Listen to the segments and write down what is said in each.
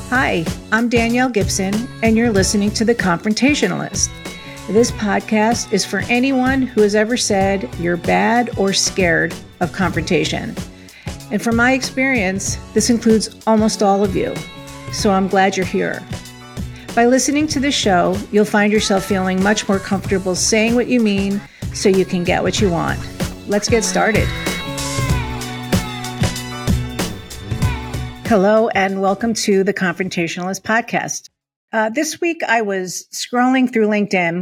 Hi, I'm Danielle Gibson, and you're listening to The Confrontationalist. This podcast is for anyone who has ever said you're bad or scared of confrontation. And from my experience, this includes almost all of you. So I'm glad you're here. By listening to this show, you'll find yourself feeling much more comfortable saying what you mean so you can get what you want. Let's get started. Hello, and welcome to the Confrontationalist podcast. This week, I was scrolling through LinkedIn,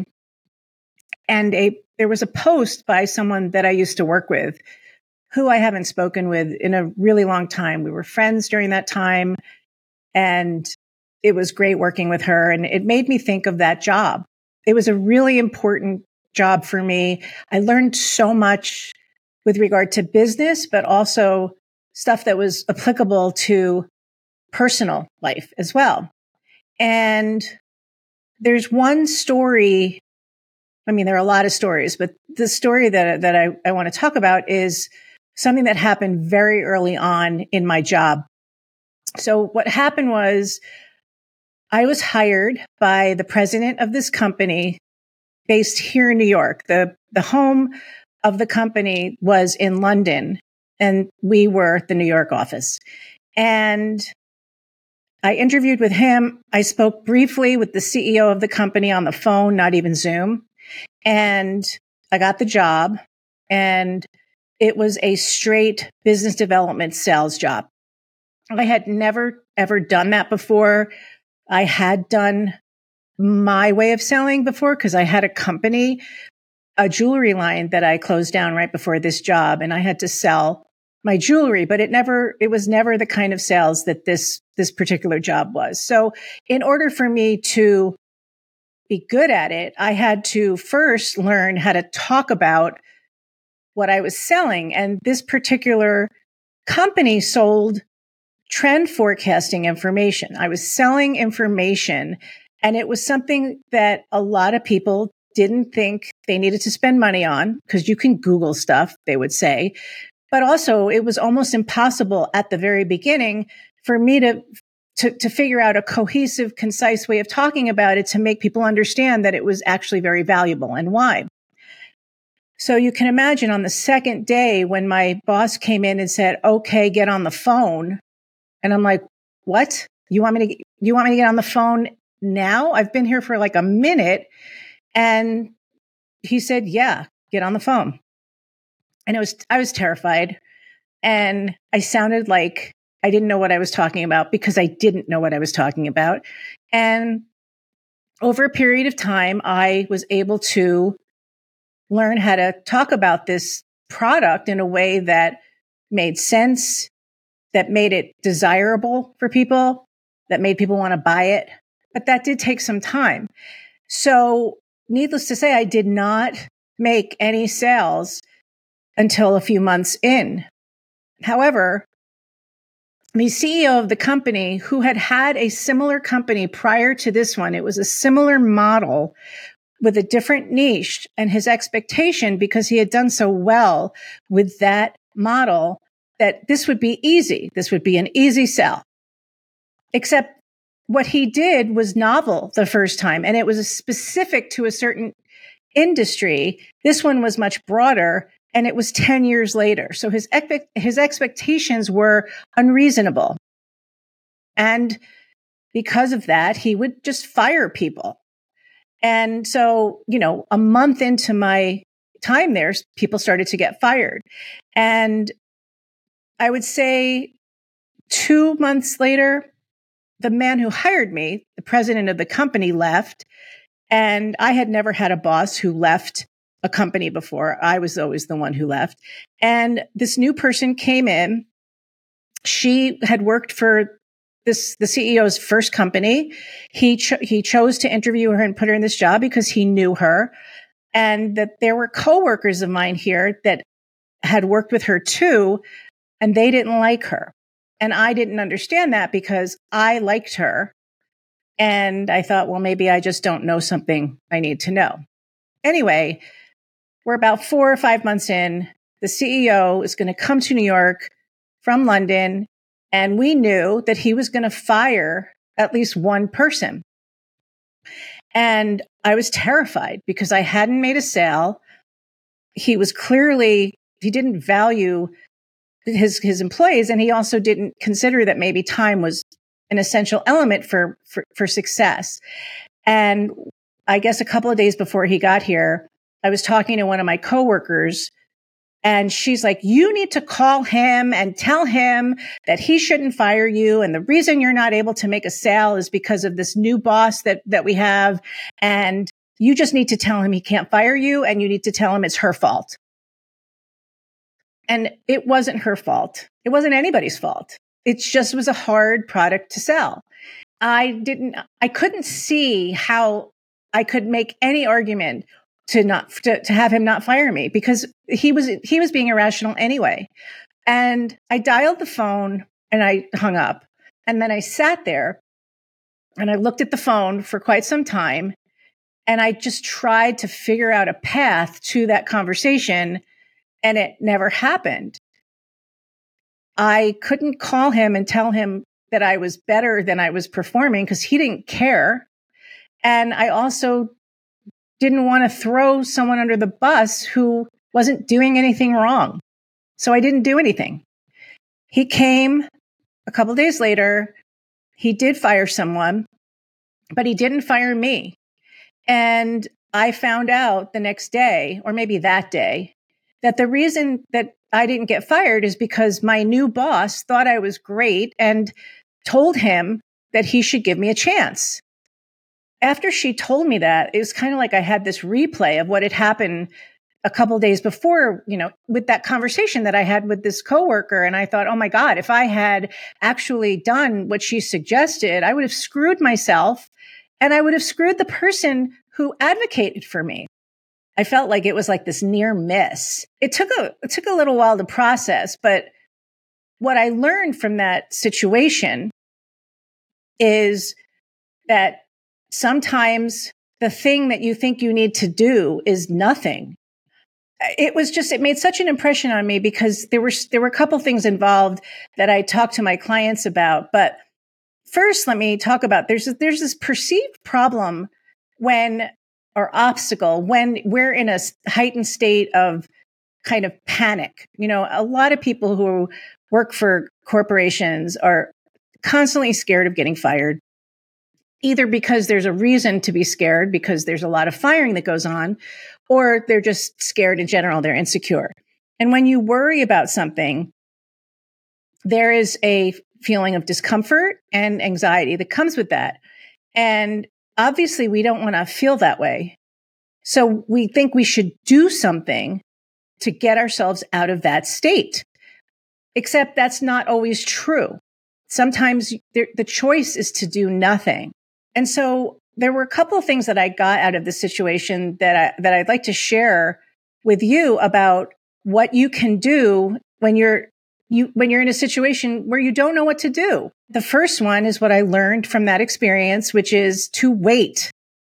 and there was a post by someone that I used to work with, who I haven't spoken with in a really long time. We were friends during that time, and it was great working with her, and it made me think of that job. It was a really important job for me. I learned so much with regard to business, but also stuff that was applicable to personal life as well. And there's one story. I mean, there are a lot of stories, but the story that I want to talk about is something that happened very early on in my job. So what happened was I was hired by the president of this company based here in New York. The home of the company was in London, and we were the New York office. And I interviewed with him. I spoke briefly with the CEO of the company on the phone, not even Zoom. And I got the job, and it was a straight business development sales job. I had never, ever done that before. I had done my way of selling before because I had a company, a jewelry line that I closed down right before this job, and I had to sell my jewelry, but it was never the kind of sales that this particular job was. So in order for me to be good at it, I had to first learn how to talk about what I was selling. And this particular company sold trend forecasting information. I was selling information, and it was something that a lot of people didn't think they needed to spend money on because you can Google stuff, they would say. But also it was almost impossible at the very beginning for me to figure out a cohesive, concise way of talking about it to make people understand that it was actually very valuable and why. So you can imagine on the second day when my boss came in and said, "Okay, get on the phone." And I'm like, "What? You want me to get on the phone now? I've been here for like a minute." And he said, "Yeah, get on the phone." And I was terrified, and I sounded like I didn't know what I was talking about because I didn't know what I was talking about. And over a period of time, I was able to learn how to talk about this product in a way that made sense, that made it desirable for people, that made people want to buy it. But that did take some time. So needless to say, I did not make any sales until a few months in. However, the CEO of the company, who had a similar company prior to this one, it was a similar model with a different niche, and his expectation, because he had done so well with that model, that this would be easy. This would be an easy sell. Except what he did was novel the first time, and it was specific to a certain industry. This one was much broader, and it was 10 years later. So his expectations were unreasonable. And because of that, he would just fire people. And so, a month into my time there, people started to get fired. And I would say 2 months later, the man who hired me, the president of the company, left. And I had never had a boss who left a company before. I was always the one who left. And this new person came in. She had worked for the CEO's first company. He chose to interview her and put her in this job because he knew her, and that there were coworkers of mine here that had worked with her too, and they didn't like her. And I didn't understand that because I liked her. And I thought, well, maybe I just don't know something I need to know. Anyway, we're about 4 or 5 months in. The CEO is going to come to New York from London, and we knew that he was going to fire at least one person. And I was terrified because I hadn't made a sale. He didn't value his employees. And he also didn't consider that maybe time was an essential element for success. And I guess a couple of days before he got here, I was talking to one of my coworkers, and she's like, you need to call him and tell him that he shouldn't fire you. And the reason you're not able to make a sale is because of this new boss that we have. And you just need to tell him he can't fire you, and you need to tell him it's her fault. And it wasn't her fault. It wasn't anybody's fault. It just was a hard product to sell. I couldn't see how I could make any argument to have him not fire me, because he was being irrational anyway. And I dialed the phone and I hung up, and then I sat there and I looked at the phone for quite some time, and I just tried to figure out a path to that conversation, and it never happened. I couldn't call him and tell him that I was better than I was performing, because he didn't care. And I also didn't want to throw someone under the bus who wasn't doing anything wrong. So I didn't do anything. He came a couple of days later. He did fire someone, but he didn't fire me. And I found out the next day, or maybe that day, that the reason that I didn't get fired is because my new boss thought I was great and told him that he should give me a chance. After she told me that, it was kind of like I had this replay of what had happened a couple of days before, with that conversation that I had with this coworker. And I thought, oh my God, if I had actually done what she suggested, I would have screwed myself, and I would have screwed the person who advocated for me. I felt like it was like this near miss. It took a little while to process, but what I learned from that situation is that sometimes the thing that you think you need to do is nothing. It made such an impression on me, because there were a couple things involved that I talked to my clients about. But first, let me talk about, there's this perceived problem or obstacle when we're in a heightened state of kind of panic. A lot of people who work for corporations are constantly scared of getting fired, either because there's a reason to be scared because there's a lot of firing that goes on, or they're just scared in general. They're insecure. And when you worry about something, there is a feeling of discomfort and anxiety that comes with that. And obviously, we don't want to feel that way. So we think we should do something to get ourselves out of that state. Except that's not always true. Sometimes the choice is to do nothing. And so there were a couple of things that I got out of the situation that I'd like to share with you about what you can do when you're in a situation where you don't know what to do. The first one is what I learned from that experience, which is to wait.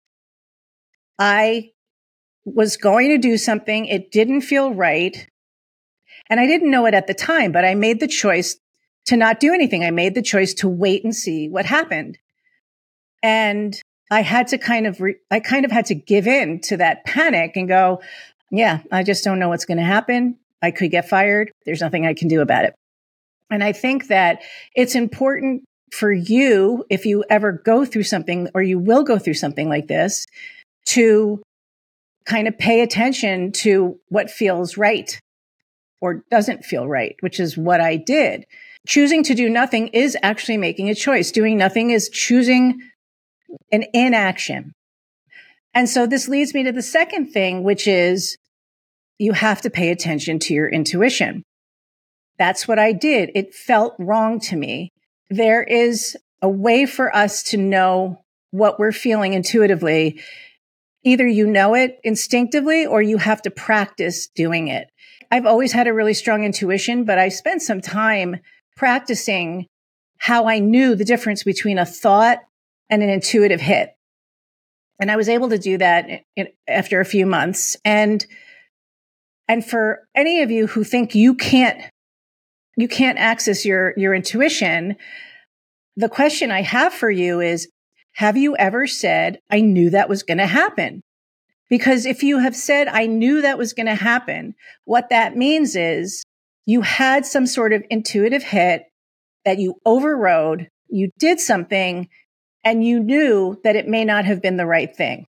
I was going to do something. It didn't feel right. And I didn't know it at the time, but I made the choice to not do anything. I made the choice to wait and see what happened. And I had to kind of had to give in to that panic and go, yeah, I just don't know what's going to happen. I could get fired. There's nothing I can do about it. And I think that it's important for you, if you ever go through something, or you will go through something like this, to kind of pay attention to what feels right or doesn't feel right, which is what I did. Choosing to do nothing is actually making a choice. Doing nothing is choosing an inaction. And so this leads me to the second thing, which is you have to pay attention to your intuition. That's what I did. It felt wrong to me. There is a way for us to know what we're feeling intuitively. Either you know it instinctively or you have to practice doing it. I've always had a really strong intuition, but I spent some time practicing how I knew the difference between a thought and an intuitive hit. And I was able to do that after a few months. And for any of you who think you can't access your intuition, the question I have for you is, have you ever said, I knew that was going to happen? Because if you have said, I knew that was going to happen, what that means is you had some sort of intuitive hit that you overrode, you did something, and you knew that it may not have been the right thing.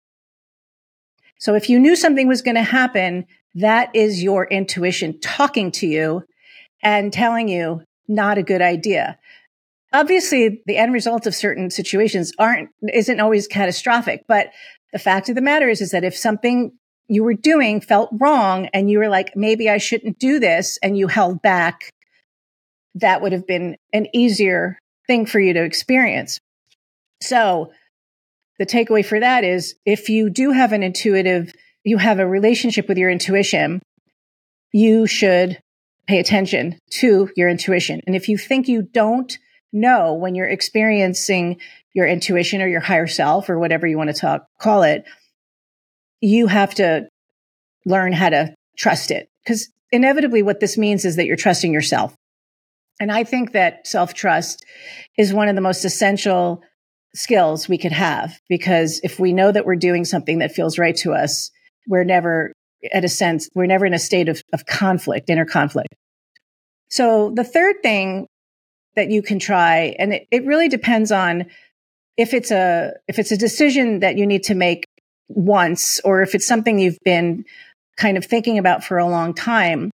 So if you knew something was going to happen, that is your intuition talking to you and telling you not a good idea. Obviously, the end result of certain situations isn't always catastrophic, but the fact of the matter is that if something you were doing felt wrong and you were like, maybe I shouldn't do this, and you held back, that would have been an easier thing for you to experience. So the takeaway for that is, if you do have you have a relationship with your intuition, you should pay attention to your intuition. And if you think you don't know when you're experiencing your intuition or your higher self or whatever you want to call it, you have to learn how to trust it. Because inevitably what this means is that you're trusting yourself. And I think that self-trust is one of the most essential skills we could have, because if we know that we're doing something that feels right to us, we're never in a state of conflict, inner conflict. So the third thing that you can try, and it really depends on if it's a decision that you need to make once, or if it's something you've been kind of thinking about for a long time,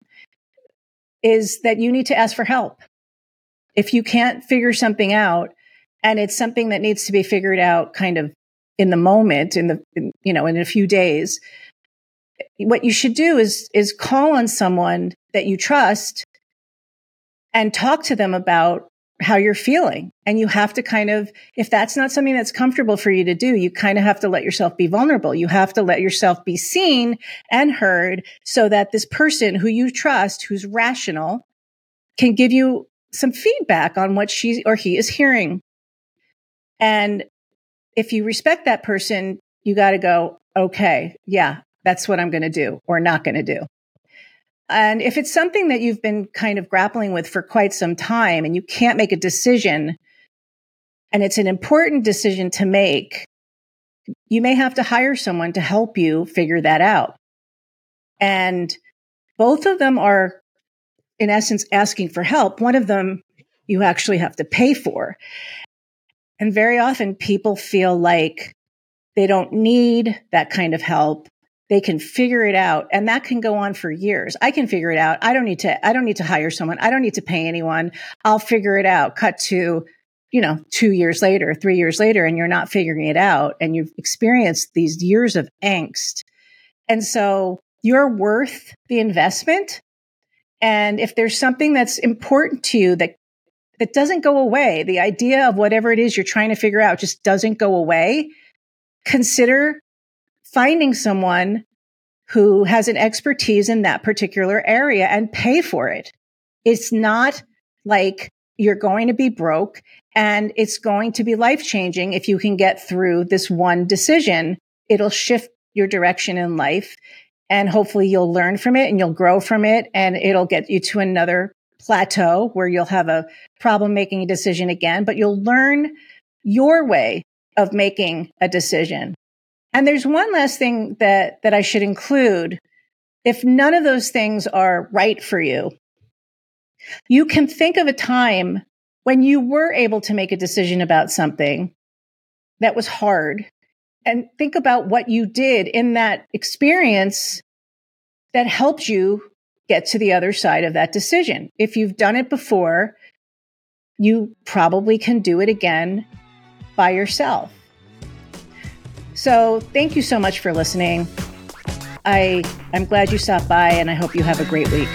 is that you need to ask for help. If you can't figure something out, and it's something that needs to be figured out kind of in the moment, in a few days, what you should do is call on someone that you trust and talk to them about how you're feeling. And you have to if that's not something that's comfortable for you to do, you kind of have to let yourself be vulnerable. You have to let yourself be seen and heard, so that this person who you trust, who's rational, can give you some feedback on what she or he is hearing. And if you respect that person, you got to go, okay, yeah, that's what I'm going to do or not going to do. And if it's something that you've been kind of grappling with for quite some time and you can't make a decision, and it's an important decision to make, you may have to hire someone to help you figure that out. And both of them are, in essence, asking for help. One of them you actually have to pay for. And very often people feel like they don't need that kind of help. They can figure it out. And that can go on for years. I can figure it out. I don't need to hire someone. I don't need to pay anyone. I'll figure it out. Cut to, 2 years later, 3 years later, and you're not figuring it out. And you've experienced these years of angst. And so you're worth the investment. And if there's something that's important to you that doesn't go away, the idea of whatever it is you're trying to figure out just doesn't go away, consider finding someone who has an expertise in that particular area and pay for it. It's not like you're going to be broke, and it's going to be life-changing if you can get through this one decision. It'll shift your direction in life, and hopefully you'll learn from it and you'll grow from it, and it'll get you to another plateau where you'll have a problem making a decision again, but you'll learn your way of making a decision. And there's one last thing that I should include. If none of those things are right for you, you can think of a time when you were able to make a decision about something that was hard, and think about what you did in that experience that helped you get to the other side of that decision. If you've done it before, you probably can do it again by yourself. So thank you so much for listening. I'm glad you stopped by, and I hope you have a great week.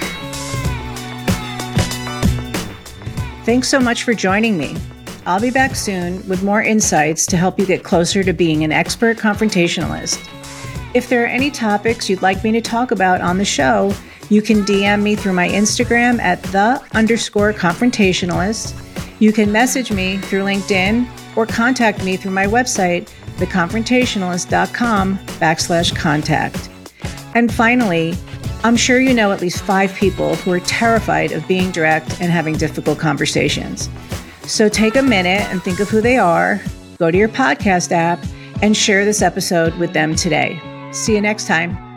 Thanks so much for joining me. I'll be back soon with more insights to help you get closer to being an expert confrontationalist. If there are any topics you'd like me to talk about on the show, you can DM me through my Instagram at _confrontationalist. You can message me through LinkedIn or contact me through my website, theconfrontationalist.com/contact. And finally, I'm sure you know at least 5 people who are terrified of being direct and having difficult conversations. So take a minute and think of who they are, go to your podcast app, and share this episode with them today. See you next time.